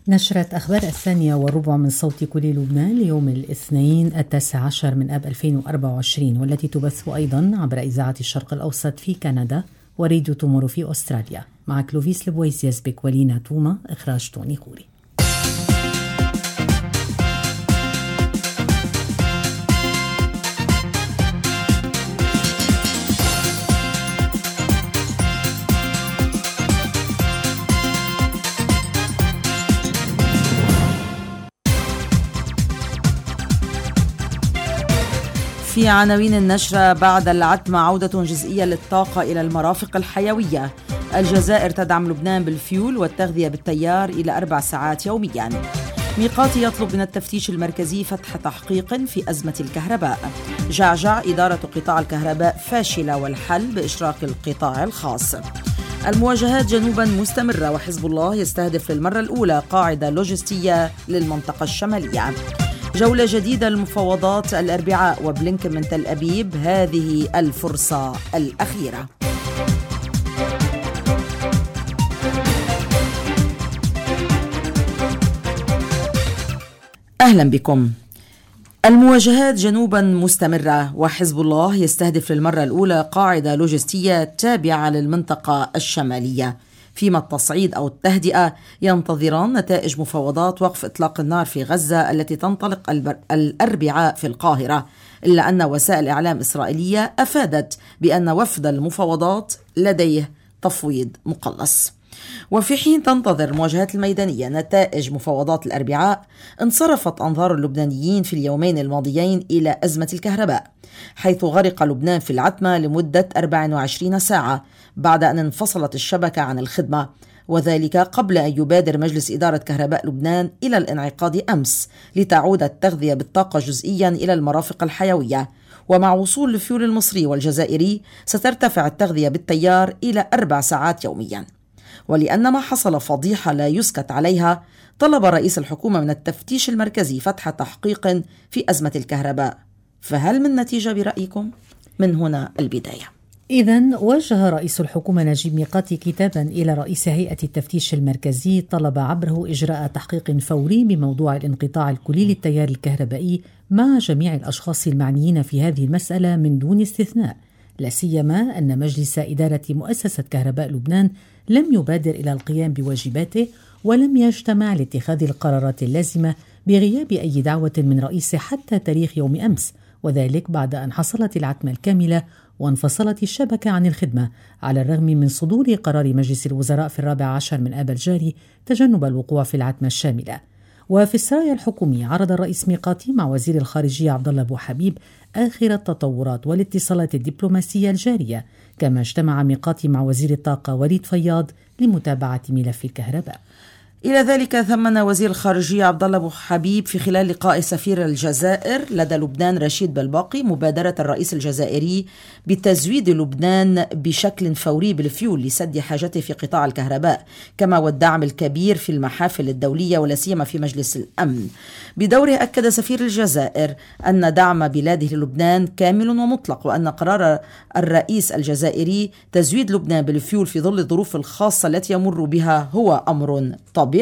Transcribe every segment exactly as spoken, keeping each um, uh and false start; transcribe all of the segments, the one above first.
نشرة أخبار الثانية والربع من صوت كل لبنان ليوم الاثنين التاسع عشر من آب ألفين وأربعة وعشرين، والتي تبث أيضا عبر إذاعة الشرق الأوسط في كندا وراديو تومورو في أستراليا. مع كلوفيس لبويس يزبك ولينا توما، إخراج توني خوري. في عناوين النشرة: بعد العتمة عودة جزئية للطاقة إلى المرافق الحيوية. الجزائر تدعم لبنان بالفيول والتغذية بالتيار إلى أربع ساعات يوميا. ميقاتي يطلب من التفتيش المركزي فتح تحقيق في أزمة الكهرباء. جعجع: إدارة قطاع الكهرباء فاشلة والحل بإشراك القطاع الخاص. المواجهات جنوبا مستمرة، وحزب الله يستهدف للمرة الأولى قاعدة لوجستية للمنطقة الشمالية. جولة جديدة للمفاوضات الأربعاء وبلينكن من تل أبيب، هذه الفرصة الأخيرة. أهلا بكم. المواجهات جنوبا مستمرة، وحزب الله يستهدف للمرة الأولى قاعدة لوجستية تابعة للمنطقة الشمالية. فيما التصعيد أو التهدئة ينتظران نتائج مفاوضات وقف إطلاق النار في غزة التي تنطلق الأربعاء في القاهرة، إلا أن وسائل إعلام إسرائيلية أفادت بأن وفد المفاوضات لديه تفويض مقلص. وفي حين تنتظر المواجهات الميدانية نتائج مفاوضات الأربعاء، انصرفت أنظار اللبنانيين في اليومين الماضيين إلى أزمة الكهرباء، حيث غرق لبنان في العتمة لمدة أربع وعشرين ساعة بعد أن انفصلت الشبكة عن الخدمة، وذلك قبل أن يبادر مجلس إدارة كهرباء لبنان إلى الانعقاد أمس لتعود التغذية بالطاقة جزئيا إلى المرافق الحيوية. ومع وصول الفيول المصري والجزائري سترتفع التغذية بالتيار إلى أربع ساعات يوميا. ولأن ما حصل فضيحة لا يسكت عليها، طلب رئيس الحكومة من التفتيش المركزي فتح تحقيق في أزمة الكهرباء. فهل من نتيجة برأيكم؟ من هنا البداية. إذن وجه رئيس الحكومة نجيب ميقاتي كتابا إلى رئيس هيئة التفتيش المركزي، طلب عبره إجراء تحقيق فوري بموضوع الانقطاع الكلي للتيار الكهربائي مع جميع الأشخاص المعنيين في هذه المسألة من دون استثناء، لا سيما أن مجلس إدارة مؤسسة كهرباء لبنان لم يبادر إلى القيام بواجباته ولم يجتمع لاتخاذ القرارات اللازمة بغياب أي دعوة من رئيسه حتى تاريخ يوم أمس، وذلك بعد أن حصلت العتمة الكاملة وانفصلت الشبكة عن الخدمة، على الرغم من صدور قرار مجلس الوزراء في الرابع عشر من آب الجاري تجنب الوقوع في العتمة الشاملة. وفي السرايا الحكومية عرض الرئيس ميقاتي مع وزير الخارجية عبد الله أبو حبيب آخر التطورات والاتصالات الدبلوماسية الجارية، كما اجتمع ميقاتي مع وزير الطاقة وليد فياض لمتابعة ملف الكهرباء. إلى ذلك ثمن وزير الخارجية عبد الله أبو حبيب في خلال لقاء سفير الجزائر لدى لبنان رشيد بلباقي مبادرة الرئيس الجزائري بتزويد لبنان بشكل فوري بالفيول لسد حاجته في قطاع الكهرباء، كما والدعم الكبير في المحافل الدولية ولا سيما في مجلس الأمن. بدوره أكد سفير الجزائر أن دعم بلاده للبنان كامل ومطلق، وأن قرار الرئيس الجزائري تزويد لبنان بالفيول في ظل الظروف الخاصة التي يمر بها هو أمر طبيعي.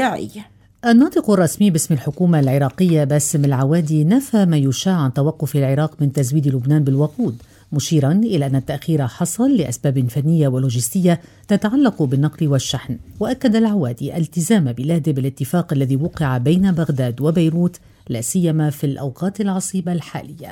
الناطق الرسمي باسم الحكومة العراقية باسم العوادي نفى ما يشاع عن توقف العراق من تزويد لبنان بالوقود، مشيرا إلى أن التأخير حصل لأسباب فنية ولوجستية تتعلق بالنقل والشحن. وأكد العوادي التزام بلاده بالاتفاق الذي وقع بين بغداد وبيروت، لا سيما في الأوقات العصيبة الحالية.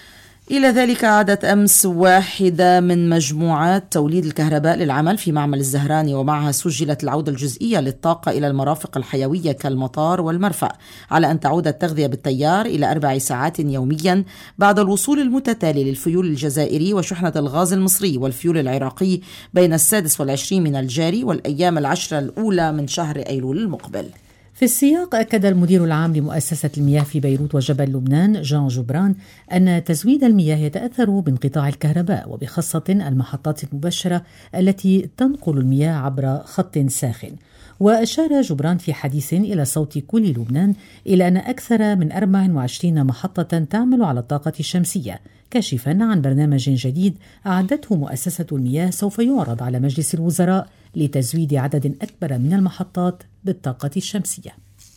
إلى ذلك عادت أمس واحدة من مجموعات توليد الكهرباء للعمل في معمل الزهراني، ومعها سجلت العودة الجزئية للطاقة إلى المرافق الحيوية كالمطار والمرفأ، على أن تعود التغذية بالتيار إلى أربع ساعات يوميا بعد الوصول المتتالي للفيول الجزائري وشحنة الغاز المصري والفيول العراقي بين السادس والعشرين من الجاري والأيام العشرة الأولى من شهر أيلول المقبل. في السياق أكد المدير العام لمؤسسة المياه في بيروت وجبل لبنان جان جبران أن تزويد المياه يتأثر بانقطاع الكهرباء، وبخاصة المحطات المباشرة التي تنقل المياه عبر خط ساخن. وأشار جبران في حديث إلى صوت كل لبنان إلى أن أكثر من أربع وعشرين محطة تعمل على الطاقة الشمسية، كاشفا عن برنامج جديد أعدته مؤسسة المياه سوف يعرض على مجلس الوزراء لتزويد عدد أكبر من المحطات بالطاقة الشمسية.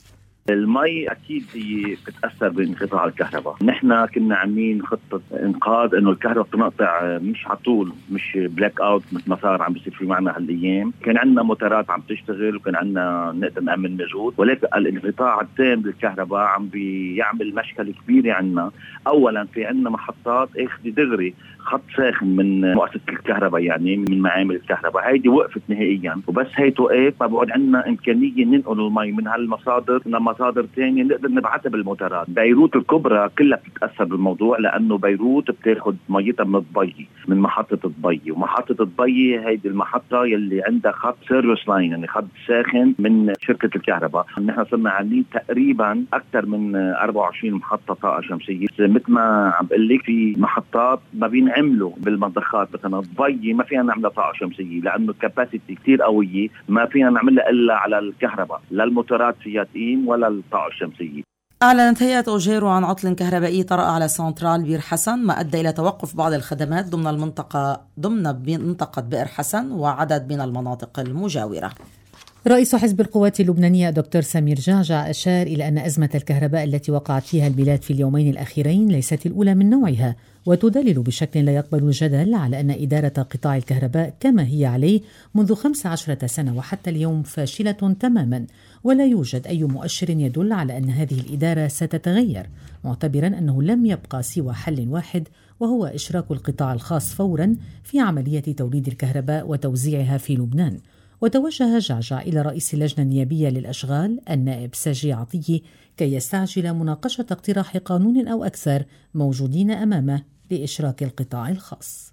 المي أكيد هي بتأثر بانقطاع الكهرباء. نحن كنا عاملين خطة إنقاذ إنه الكهرباء بتنقطع مش على طول، مش بلاك أوت مثل ما صار عم بيصير في معنا هالأيام. كان عندنا موتورات عم تشتغل وكان عندنا نقدر نعمل مجهود، ولكن الانقطاع التام بالكهرباء عم بيعمل مشكلة كبيرة عنا. أولا في عندنا محطات اخذ دغري خط ساخن من مؤسسة الكهرباء، يعني من معامل الكهرباء، هيدي وقفت نهائيا. وبس هي توقف ما بعد عندنا إمكانية ننقل المي من هالمصادر لمصادر ثانية نقدر نبعثها بالموتورات. بيروت الكبرى كلها بتتأثر بالموضوع، لأنه بيروت بتاخد ميتها من الضبي، من محطة الضبي. ومحطة الضبي هيدي المحطة يلي عندها خط سيرفيس لاين، يعني خط ساخن من شركة الكهرباء. نحن صرنا عاملين تقريبا أكثر من أربعة وعشرين محطة طاقة شمسية. مثل ما عم بقول لك في محطات ما بينعملوا بالمضخات، مثلا الضبي ما فينا نعملها طاقة شمسية لأنه الكاباسيتي كتير قوية، ما فينا نعملها إلا على الكهرباء، لا الموتورات فيها تقيم ولا الطاقة الشمسية. أعلنت هيئة أوجيرو عن عطل كهربائي طرأ على سنترال بئر حسن، ما أدى إلى توقف بعض الخدمات ضمن المنطقة ضمن منطقة بئر حسن وعدد من المناطق المجاورة. رئيس حزب القوات اللبنانية دكتور سمير جعجع أشار إلى أن أزمة الكهرباء التي وقعت فيها البلاد في اليومين الأخيرين ليست الأولى من نوعها، وتدلل بشكل لا يقبل الجدل على أن إدارة قطاع الكهرباء كما هي عليه منذ خمس عشرة سنة وحتى اليوم فاشلة تماما، ولا يوجد أي مؤشر يدل على أن هذه الإدارة ستتغير، معتبرا أنه لم يبقى سوى حل واحد وهو إشراك القطاع الخاص فورا في عملية توليد الكهرباء وتوزيعها في لبنان. وتوجه جعجع إلى رئيس اللجنة النيابية للأشغال النائب ساجي عطية كي يستعجل مناقشة اقتراح قانون أو أكثر موجودين أمامه لإشراك القطاع الخاص.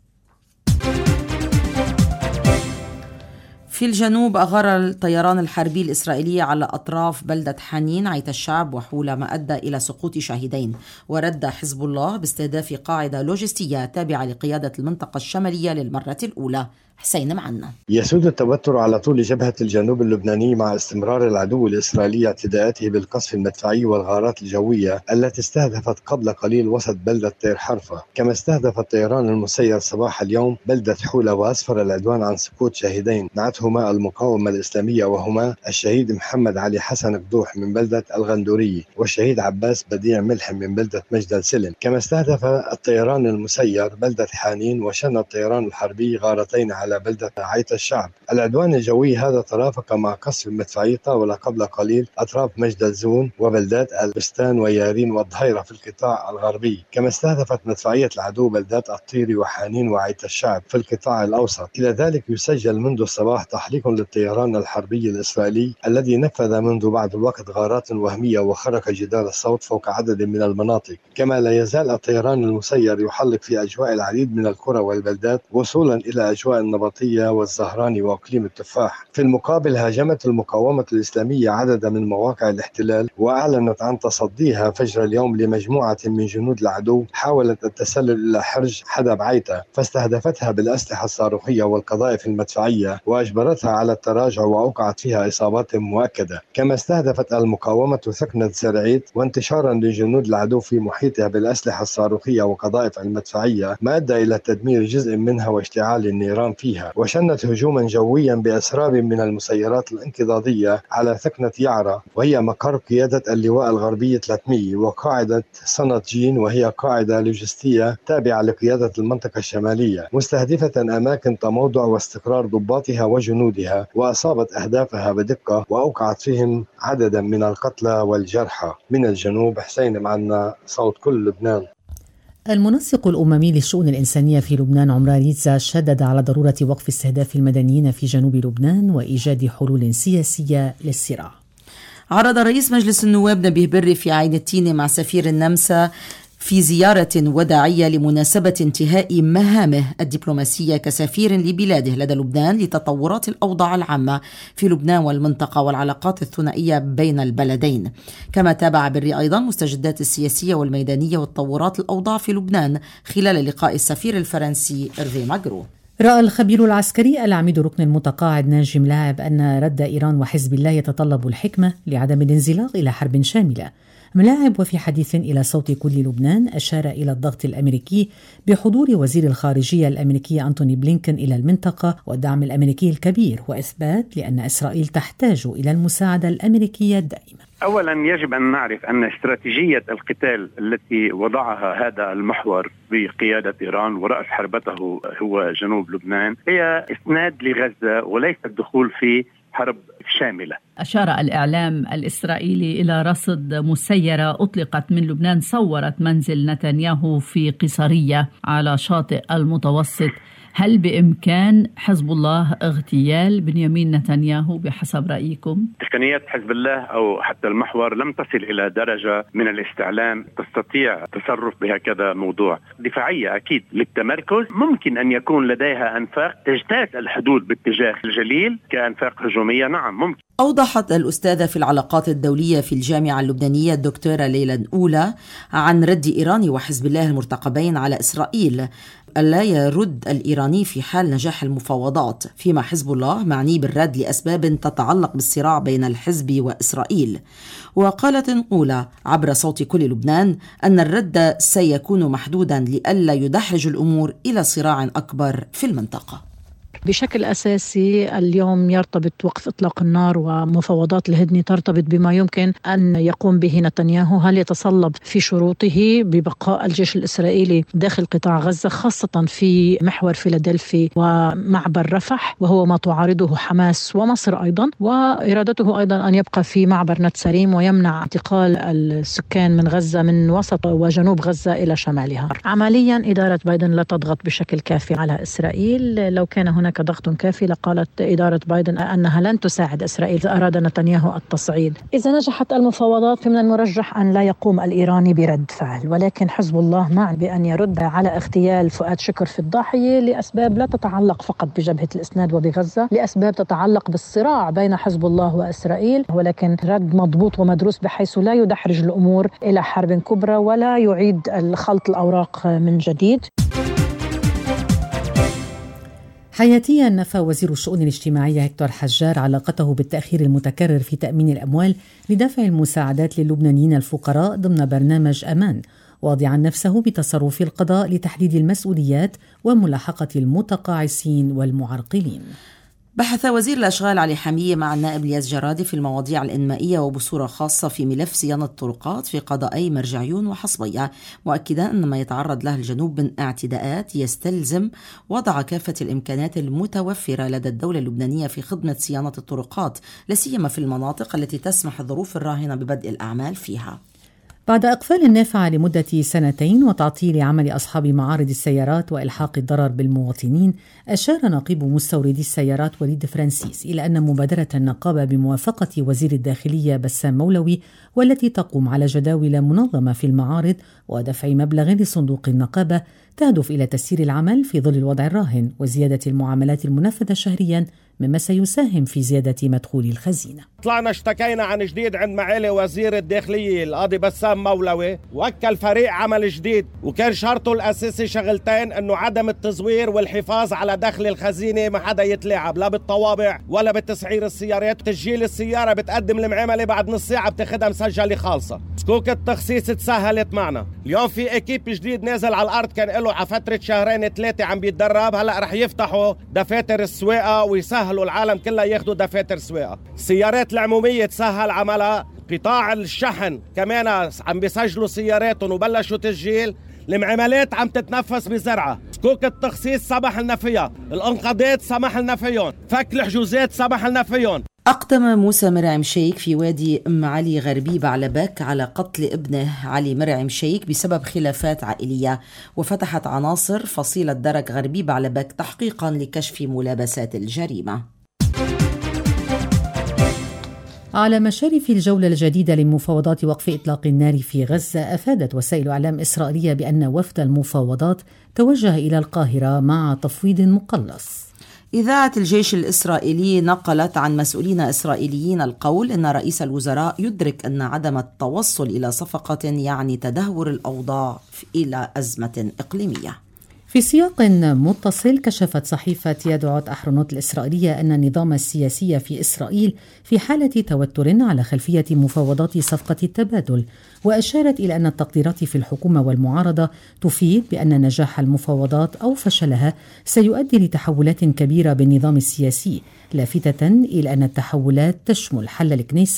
في الجنوب أغار الطيران الحربي الإسرائيلي على أطراف بلدة حنين عيت الشعب وحول ما أدى إلى سقوط شاهدين. ورد حزب الله باستهداف قاعدة لوجستية تابعة لقيادة المنطقة الشمالية للمرة الأولى. حسين معنا. يسود التوتر على طول جبهة الجنوب اللبناني مع استمرار العدو الإسرائيلي اعتداءاته بالقصف المدفعي والغارات الجوية التي استهدفت قبل قليل وسط بلدة طير حرفة، كما استهدف الطيران المسير صباح اليوم بلدة حولة، وأسفر العدوان عن سقوط شهيدين نعتهما المقاومة الإسلامية، وهما الشهيد محمد علي حسن قدوح من بلدة الغندورية والشهيد عباس بديع ملحم من بلدة مجدل سلم. كما استهدف الطيران المسير بلدة حانين، وشن الطيران الحربي غارتين على على بلدة عيت الشعب. العدوان الجوي هذا ترافق مع قصف مدفعي طاول قبل قليل أطراف مجدل زون وبلدات البستان ويارين والظهيرة في القطاع الغربي. كما استهدفت مدفعية العدو بلدات الطيري وحانين وعيت الشعب في القطاع الأوسط. إلى ذلك يسجل منذ الصباح تحليق للطيران الحربي الإسرائيلي الذي نفذ منذ بعض الوقت غارات وهمية وخرق جدار الصوت فوق عدد من المناطق. كما لا يزال الطيران المسير يحلق في أجواء العديد من القرى والبلدات وصولا إلى أجواء النبطية والزهراني وأقليم التفاح. في المقابل هاجمت المقاومة الإسلامية عدد من مواقع الاحتلال وأعلنت عن تصديها فجر اليوم لمجموعة من جنود العدو حاولت التسلل إلى حرج حدب عيتا، فاستهدفتها بالأسلحة الصاروخية والقذائف المدفعية وأجبرتها على التراجع وأوقعت فيها إصابات مؤكدة. كما استهدفت المقاومة ثكنة زرعيت، وانتشارا لجنود العدو في محيطها بالأسلحة الصاروخية وقذائف المدفعية ما أدى إلى تدمير جزء منها واشتعال النيران فيها. وشنت هجوما جويا بأسراب من المسيرات الانقضاضية على ثكنة يعرة وهي مقر قيادة اللواء الغربي ثلاثمئة وقاعدة صنط جين وهي قاعدة لوجستية تابعة لقيادة المنطقة الشمالية، مستهدفة أماكن تموضع واستقرار ضباطها وجنودها، وأصابت أهدافها بدقة وأوقعت فيهم عددا من القتلى والجرحى. من الجنوب حسين معنا، صوت كل لبنان. المنسق الأممي للشؤون الإنسانية في لبنان عمران ريتزا شدد على ضرورة وقف استهداف المدنيين في جنوب لبنان وإيجاد حلول سياسية للصراع. عرض رئيس مجلس النواب نبيه بري في عين التينة مع سفير النمسا في زيارة وداعية لمناسبة انتهاء مهامه الدبلوماسية كسفير لبلاده لدى لبنان لتطورات الأوضاع العامة في لبنان والمنطقة والعلاقات الثنائية بين البلدين. كما تابع بري أيضا مستجدات السياسية والميدانية وتطورات الأوضاع في لبنان خلال لقاء السفير الفرنسي إرفي ماغرو. رأى الخبير العسكري العميد ركن المتقاعد ناجي ملاعب أن رد إيران وحزب الله يتطلب الحكمة لعدم الانزلاق إلى حرب شاملة. ملاعب وفي حديث إلى صوت كل لبنان أشار إلى الضغط الأمريكي بحضور وزير الخارجية الأمريكي أنتوني بلينكن إلى المنطقة والدعم الأمريكي الكبير، وإثبات لأن إسرائيل تحتاج إلى المساعدة الأمريكية الدائمة. أولا يجب أن نعرف أن استراتيجية القتال التي وضعها هذا المحور بقيادة إيران ورأس حربته هو جنوب لبنان هي إسناد لغزة وليس الدخول في حرب شاملة. أشار الإعلام الإسرائيلي إلى رصد مسيرة أطلقت من لبنان صورت منزل نتنياهو في قيصرية على شاطئ المتوسط. هل بإمكان حزب الله اغتيال بنيامين نتنياهو بحسب رأيكم؟ إمكانيات حزب الله أو حتى المحور لم تصل إلى درجة من الاستعلام تستطيع التصرف بهكذا موضوع. دفاعية أكيد للتمركز، ممكن أن يكون لديها أنفاق تجتاز الحدود باتجاه الجليل كأنفاق هجومية، نعم ممكن. أوضحت الأستاذة في العلاقات الدولية في الجامعة اللبنانية الدكتورة ليلى الأولى عن رد إيران وحزب الله المرتقبين على إسرائيل ألا يرد الإيراني في حال نجاح المفاوضات، فيما حزب الله معني بالرد لأسباب تتعلق بالصراع بين الحزب وإسرائيل. وقالت الأولى عبر صوت كل لبنان أن الرد سيكون محدودا لئلا يدحرج الأمور إلى صراع أكبر في المنطقة. بشكل أساسي اليوم يرتبط وقف إطلاق النار ومفاوضات الهدنة ترتبط بما يمكن أن يقوم به نتنياهو. هل يتصلب في شروطه ببقاء الجيش الإسرائيلي داخل قطاع غزة خاصة في محور فيلادلفي ومعبر رفح، وهو ما تعارضه حماس ومصر أيضا، وإرادته أيضا أن يبقى في معبر نتساريم ويمنع انتقال السكان من غزة من وسط وجنوب غزة إلى شمالها. عمليا إدارة بايدن لا تضغط بشكل كافي على إسرائيل. لو كان هناك ضغط كافي لقالت إدارة بايدن أنها لن تساعد إسرائيل إذا أراد نتنياهو التصعيد. إذا نجحت المفاوضات فمن المرجح أن لا يقوم الإيراني برد فعل، ولكن حزب الله مع بأن يرد على اغتيال فؤاد شكر في الضاحية لأسباب لا تتعلق فقط بجبهة الإسناد وبغزة، لأسباب تتعلق بالصراع بين حزب الله وإسرائيل، ولكن رد مضبوط ومدروس بحيث لا يدحرج الأمور إلى حرب كبرى ولا يعيد خلط الأوراق من جديد. حياتيا نفى وزير الشؤون الاجتماعية هكتور حجار علاقته بالتأخير المتكرر في تأمين الأموال لدفع المساعدات للبنانيين الفقراء ضمن برنامج أمان، واضعا نفسه بتصرف القضاء لتحديد المسؤوليات وملاحقة المتقاعسين والمعرقلين. بحث وزير الأشغال علي حمية مع النائب الياس جرادي في المواضيع الإنمائية وبصورة خاصة في ملف صيانة الطرقات في قضائي مرجعيون وحصبية، مؤكدا أن ما يتعرض له الجنوب من اعتداءات يستلزم وضع كافة الإمكانات المتوفرة لدى الدولة اللبنانية في خدمة صيانة الطرقات، لاسيما في المناطق التي تسمح الظروف الراهنة ببدء الأعمال فيها. بعد إقفال النافعة لمدة سنتين وتعطيل عمل أصحاب معارض السيارات وإلحاق الضرر بالمواطنين، أشار نقيب مستوردي السيارات وليد فرانسيس إلى أن مبادرة النقابة بموافقة وزير الداخلية بسام مولوي والتي تقوم على جداول منظمة في المعارض ودفع مبلغ لصندوق النقابة تهدف إلى تسيير العمل في ظل الوضع الراهن وزيادة المعاملات المنفذة شهرياً، مما سيساهم في زيادة مدخول الخزينة. طلعنا اشتكينا عن جديد عند معالي وزير الداخلية القاضي بسام مولوي، وكل فريق عمل جديد وكان شرطه الأساسي شغلتين، أنه عدم التزوير والحفاظ على دخل الخزينة، ما حدا يتلاعب لا بالطوابع ولا بتسعير السيارات. تسجيل السيارة بتقدم المعاملة بعد نص ساعة بتاخدها مسجلة خالصة. سكوك التخصيص تسهلت معنا. اليوم في اكيب جديد نازل على الأرض، كان له على فترة شهرين ثلاثة عم بيتدرب، هلأ رح يفتحوا دفاتر السواقة ويسهلوا العالم كلها ياخدوا دفاتر سواقة. السيارات العمومية تسهل عملها، قطاع الشحن كمان عم بيسجلوا سياراتهم وبلشوا تسجيل، المعاملات عم تتنفس بزرعة. سكوك التخصيص سمح لنا فيها، الانقاذات سمح لنا فيهم، فك الحجوزات سمح لنا فيهم. أقدم موسى مرعم شيك في وادي أم علي غربي بعلبك على قتل ابنه علي مرعم شيك بسبب خلافات عائلية، وفتحت عناصر فصيلة درك غربي بعلبك تحقيقا لكشف ملابسات الجريمة. على مشارف الجولة الجديدة لمفاوضات وقف إطلاق النار في غزة، أفادت وسائل إعلام إسرائيلية بأن وفد المفاوضات توجه إلى القاهرة مع تفويض مقلص. إذاعة الجيش الإسرائيلي نقلت عن مسؤولين إسرائيليين القول أن رئيس الوزراء يدرك أن عدم التوصل إلى صفقة يعني تدهور الأوضاع إلى أزمة إقليمية. في سياق متصل، كشفت صحيفة يدعوت أحرنوت الإسرائيلية أن النظام السياسي في إسرائيل في حالة توتر على خلفية مفاوضات صفقة التبادل، وأشارت إلى أن التقديرات في الحكومة والمعارضة تفيد بأن نجاح المفاوضات أو فشلها سيؤدي لتحولات كبيرة بالنظام السياسي، لافتة إلى أن التحولات تشمل حل الكنيست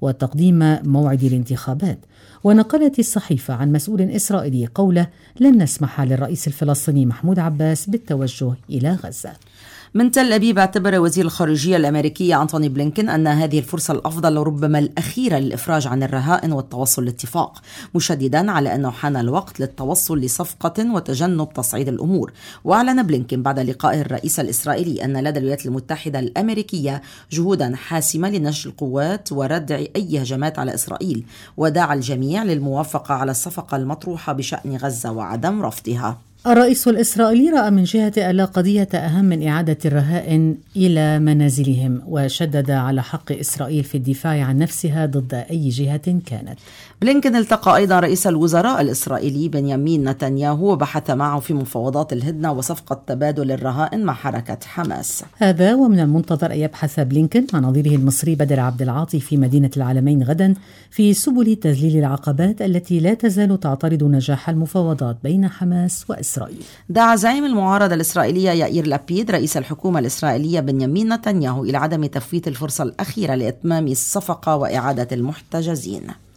وتقديم موعد الانتخابات. ونقلت الصحيفة عن مسؤول إسرائيلي قوله: لن نسمح للرئيس الفلسطيني محمود عباس بالتوجه إلى غزة. من تل أبيب اعتبر وزير الخارجية الأمريكي أنتوني بلينكن أن هذه الفرصة الأفضل وربما الأخيرة للإفراج عن الرهائن والتوصل لاتفاق، مشددا على أنه حان الوقت للتوصل لصفقة وتجنب تصعيد الأمور. وأعلن بلينكن بعد لقائه الرئيس الإسرائيلي أن لدى الولايات المتحدة الأمريكية جهودا حاسمة لنشر القوات وردع أي هجمات على إسرائيل، ودعا الجميع للموافقة على الصفقة المطروحة بشأن غزة وعدم رفضها. الرئيس الإسرائيلي رأى من جهة لا قضية أهم من إعادة الرهائن إلى منازلهم، وشدد على حق إسرائيل في الدفاع عن نفسها ضد أي جهة كانت. بلينكن التقى أيضا رئيس الوزراء الإسرائيلي بنيامين نتنياهو وبحث معه في مفاوضات الهدنة وصفقة تبادل الرهائن مع حركة حماس. هذا ومن المنتظر أن يبحث بلينكن مع نظيره المصري بدر عبد العاطي في مدينة العالمين غدا في سبل تذليل العقبات التي لا تزال تعترض نجاح المفاوضات بين حماس وإسرائيل. دعا زعيم المعارضة الإسرائيلية يائير لابيد رئيس الحكومة الإسرائيلية بنيامين نتنياهو إلى عدم تفويت الفرصة الأخيرة لإتمام الصفقة وإعادة المحتجزين.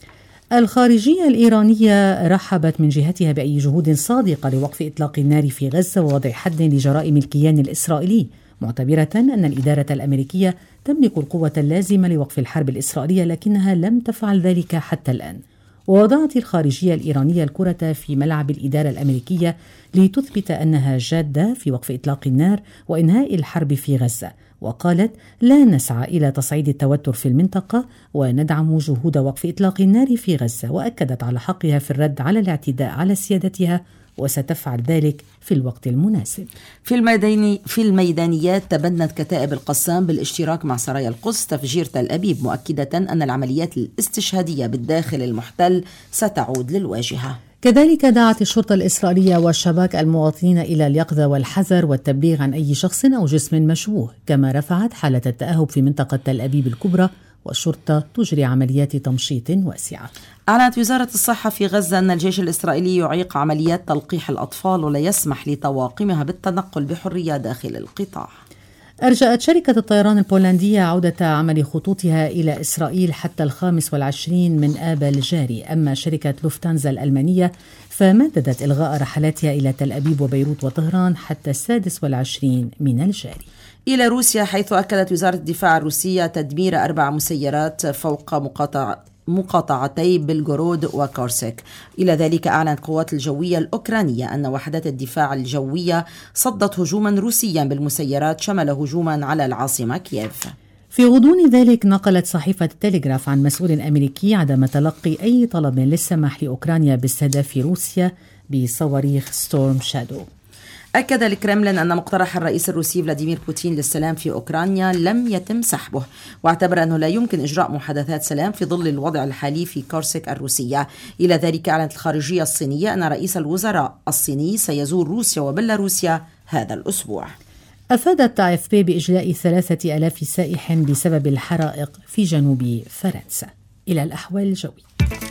الخارجية الإيرانية رحبت من جهتها بأي جهود صادقة لوقف إطلاق النار في غزة ووضع حد لجرائم الكيان الإسرائيلي، معتبرة أن الإدارة الأمريكية تملك القوة اللازمة لوقف الحرب الإسرائيلية لكنها لم تفعل ذلك حتى الآن. ووضعت الخارجية الإيرانية الكرة في ملعب الإدارة الأمريكية لتثبت أنها جادة في وقف إطلاق النار وإنهاء الحرب في غزة، وقالت: لا نسعى إلى تصعيد التوتر في المنطقة وندعم جهود وقف إطلاق النار في غزة، وأكدت على حقها في الرد على الاعتداء على سيادتها وستفعل ذلك في الوقت المناسب. في الميداني في الميدانيات تبنت كتائب القسام بالاشتراك مع سرايا القدس تفجير تل أبيب، مؤكدة أن العمليات الاستشهادية بالداخل المحتل ستعود للواجهة. كذلك دعت الشرطة الإسرائيلية والشباك المواطنين إلى اليقظة والحذر والتبليغ عن أي شخص أو جسم مشوه، كما رفعت حالة التأهب في منطقة تل أبيب الكبرى، والشرطة تجري عمليات تمشيط واسعة. أعلنت وزارة الصحة في غزة أن الجيش الإسرائيلي يعيق عمليات تلقيح الأطفال ولا يسمح لطواقمها بالتنقل بحرية داخل القطاع. أرجأت شركة الطيران البولندية عودة عمل خطوطها إلى إسرائيل حتى الخامس والعشرين من آب الجاري، أما شركة لوفتانزا الألمانية فمددت إلغاء رحلاتها إلى تل أبيب وبيروت وطهران حتى السادس والعشرين من الجاري. إلى روسيا، حيث أكدت وزارة الدفاع الروسية تدمير أربع مسيرات فوق مقاطعة مقاطعتي بلغورود وكورسك. إلى ذلك أعلنت القوات الجوية الأوكرانية أن وحدات الدفاع الجوية صدت هجوما روسيا بالمسيرات شمل هجوما على العاصمة كييف. في غضون ذلك نقلت صحيفة التلغراف عن مسؤول أمريكي عدم تلقي أي طلب للسماح لأوكرانيا باستهداف روسيا بصواريخ ستورم شادو. أكد الكرملين أن مقترح الرئيس الروسي فلاديمير بوتين للسلام في أوكرانيا لم يتم سحبه، واعتبر أنه لا يمكن إجراء محادثات سلام في ظل الوضع الحالي في كورسك الروسية. إلى ذلك أعلنت الخارجية الصينية أن رئيس الوزراء الصيني سيزور روسيا وبيلاروسيا هذا الأسبوع. أفادت آي إف بي بإجلاء ثلاثة آلاف سائح بسبب الحرائق في جنوب فرنسا. إلى الأحوال الجوية.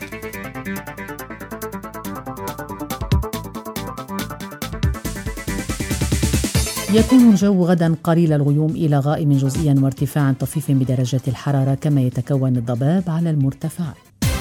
يكون الجو غدا قليل الغيوم إلى غائم جزئيا وارتفاعا طفيف بدرجات الحرارة، كما يتكون الضباب على المرتفعات.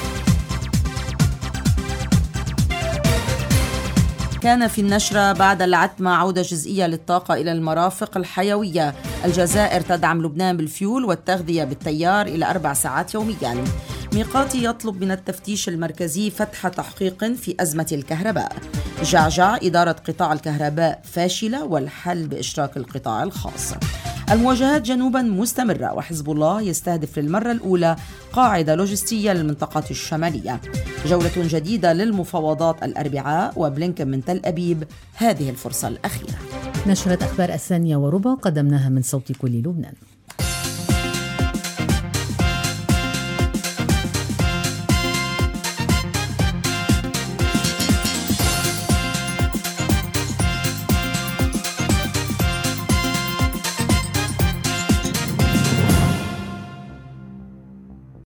كان في النشرة بعد العتمة عودة جزئية للطاقة إلى المرافق الحيوية. الجزائر تدعم لبنان بالفيول والتغذية بالتيار إلى أربع ساعات يوميا. ميقاتي يطلب من التفتيش المركزي فتح تحقيق في أزمة الكهرباء. جعجع إدارة قطاع الكهرباء فاشلة والحل بإشراك القطاع الخاص. المواجهات جنوبا مستمرة، وحزب الله يستهدف للمرة الأولى قاعدة لوجستية للمنطقة الشمالية. جولة جديدة للمفاوضات الأربعاء، وبلينكن من تل أبيب هذه الفرصة الأخيرة. نشرة أخبار الثانية وربع قدمناها من صوت كل لبنان.